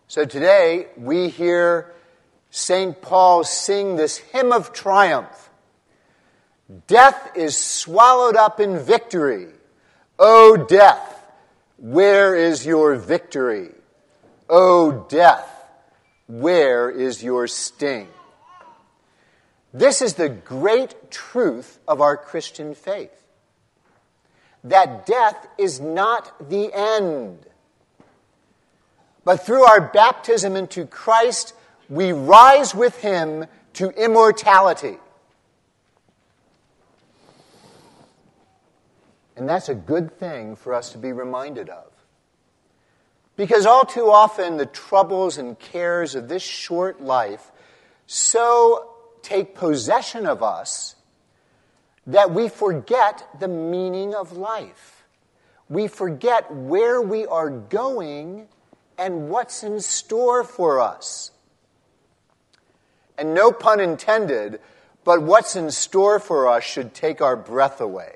So today we hear St. Paul sing this hymn of triumph. Death is swallowed up in victory. O death, where is your victory? O death, where is your sting? This is the great truth of our Christian faith. That death is not the end. But through our baptism into Christ, we rise with Him to immortality. And that's a good thing for us to be reminded of. Because all too often the troubles and cares of this short life so take possession of us that we forget the meaning of life. We forget where we are going and what's in store for us. And no pun intended, but what's in store for us should take our breath away.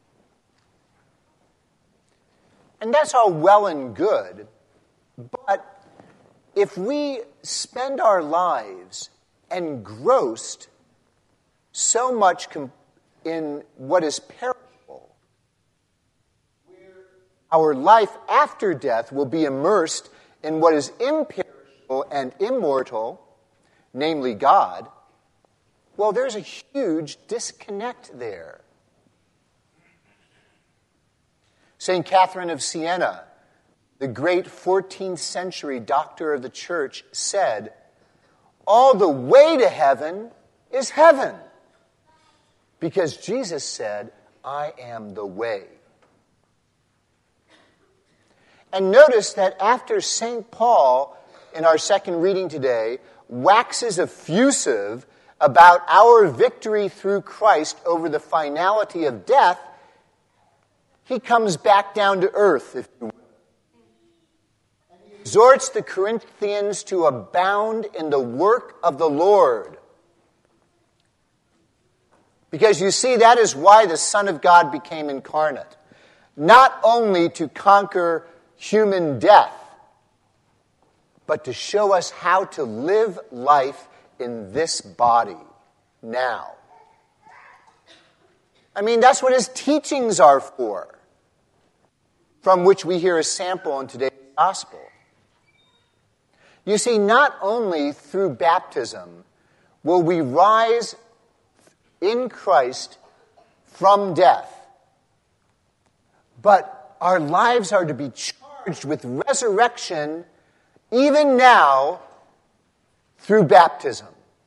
And that's all well and good, but if we spend our lives engrossed so much in what is perishable, where our life after death will be immersed in what is imperishable and immortal, namely God, well, there's a huge disconnect there. St. Catherine of Siena, the great 14th century doctor of the church, said, all the way to heaven is heaven. Because Jesus said, I am the way. And notice that after St. Paul, in our second reading today, waxes effusive about our victory through Christ over the finality of death, he comes back down to earth, if you will. And he exhorts the Corinthians to abound in the work of the Lord. Because you see, that is why the Son of God became incarnate. Not only to conquer human death, but to show us how to live life in this body now. I mean, that's what his teachings are for, from which we hear a sample in today's gospel. You see, not only through baptism will we rise in Christ from death, but our lives are to be charged with resurrection even now through baptism.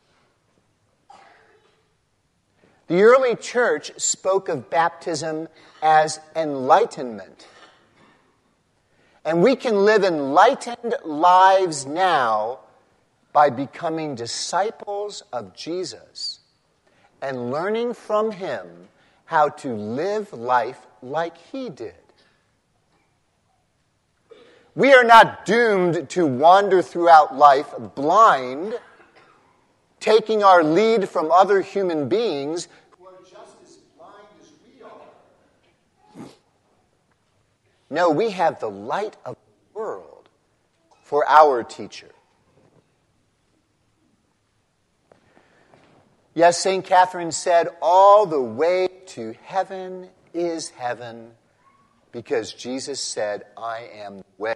The early church spoke of baptism as enlightenment. And we can live enlightened lives now by becoming disciples of Jesus and learning from Him how to live life like He did. We are not doomed to wander throughout life blind, taking our lead from other human beings who are just as blind as we are. No, we have the light of the world for our teacher. Yes, St. Catherine said, all the way to heaven is heaven, because Jesus said, I am the way.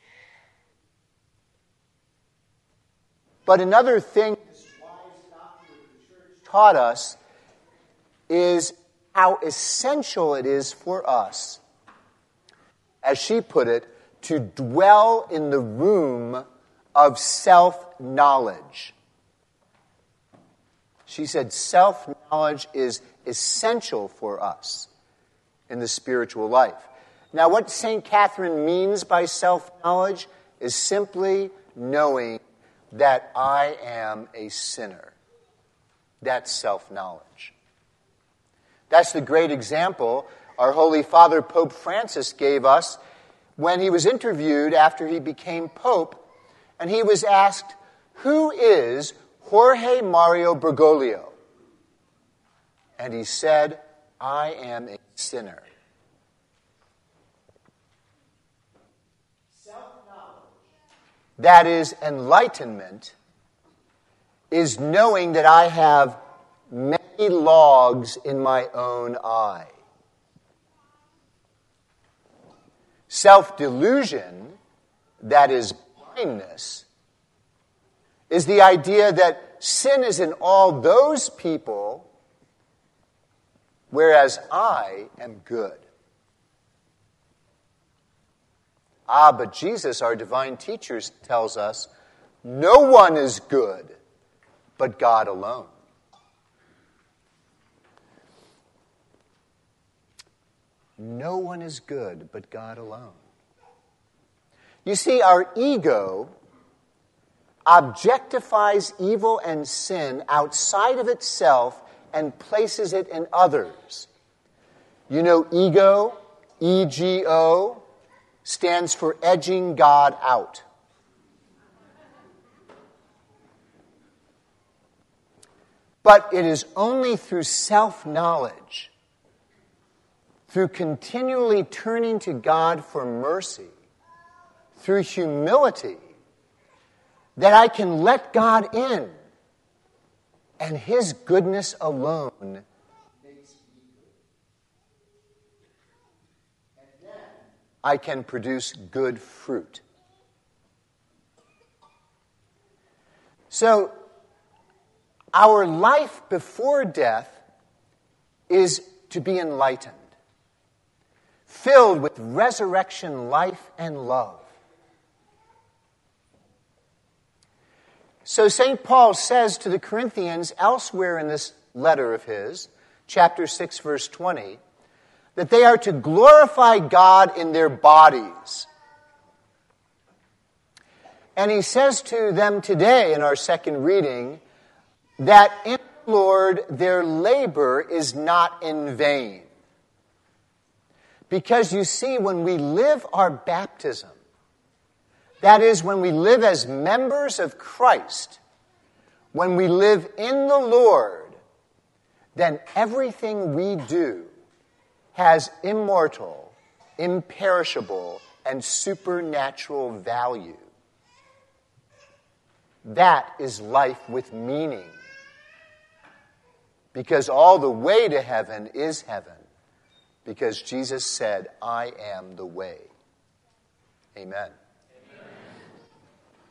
But another thing this wise doctor of the church taught us is how essential it is for us, as she put it, to dwell in the room of self-knowledge. She said self-knowledge is essential for us in the spiritual life. Now, what St. Catherine means by self-knowledge is simply knowing that I am a sinner. That's self-knowledge. That's the great example our Holy Father, Pope Francis, gave us when he was interviewed after he became Pope, and he was asked, who is Jorge Mario Bergoglio? And he said, I am a sinner. that is enlightenment, is knowing that I have many logs in my own eye. Self-delusion, that is blindness, is the idea that sin is in all those people, whereas I am good. But Jesus, our divine teacher, tells us, no one is good but God alone. No one is good but God alone. You see, our ego objectifies evil and sin outside of itself and places it in others. You know, ego, E-G-O, stands for edging God out. But it is only through self-knowledge, through continually turning to God for mercy, through humility, that I can let God in, and His goodness alone makes me good. And then I can produce good fruit. So, our life before death is to be enlightened, filled with resurrection life and love. So St. Paul says to the Corinthians elsewhere in this letter of his, chapter 6, verse 20, that they are to glorify God in their bodies. And he says to them today in our second reading that in the Lord their labor is not in vain. Because you see, when we live our baptism, that is, when we live as members of Christ, when we live in the Lord, then everything we do has immortal, imperishable, and supernatural value. That is life with meaning. Because all the way to heaven is heaven. Because Jesus said, I am the way. Amen.